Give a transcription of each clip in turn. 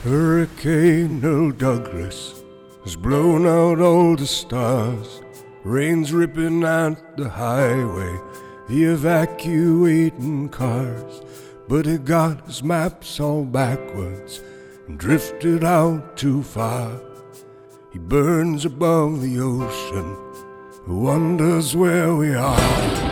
Hurricane Earl Douglas has blown out all the stars. Rain's ripping at the highway, the evacuating cars. But he got his maps all backwards and drifted out too far. He burns above the ocean, who wonders where we are.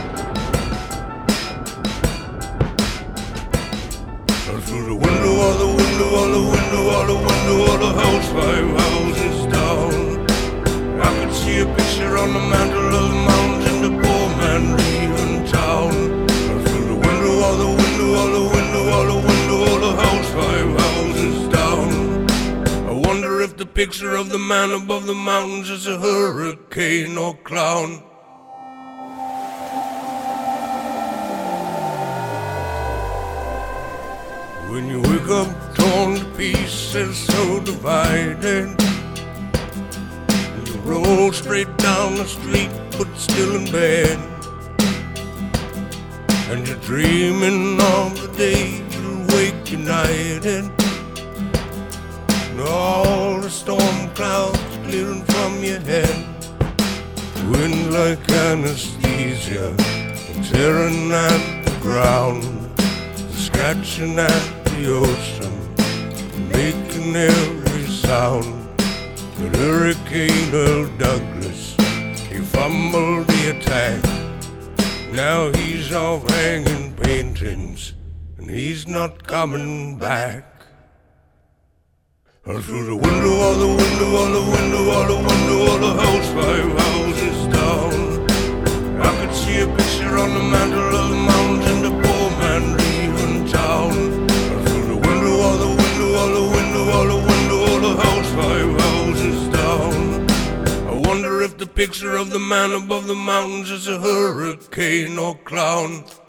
Through the window, all the window, all the window, all the window, all the house, 5 houses down. I could see a picture on the mantle of the mountains and the poor man leaving town. Through the window, all the window, all the window, all the window, all the house, 5 houses down. I wonder if the picture of the man above the mountains is a hurricane or clown. When you wake up torn to pieces, so divided, you roll straight down the street but still in bed, and you're dreaming of the day you'll wake united, and all the storm clouds clearing from your head. Wind like anesthesia, tearing at the ground, scratching at the ocean, making every sound. But Hurricane Earl Douglas, he fumbled the attack. Now he's off hanging paintings, and he's not coming back. Through the window, all the window, all the window, all the window, all the house, 5 houses down. I could see a picture on the mantle of the mountains and the poor man leaving town. Through the window, all the window, all the window, all the window, all the house, 5 houses down. I wonder if the picture of the man above the mountains is a hurricane or clown.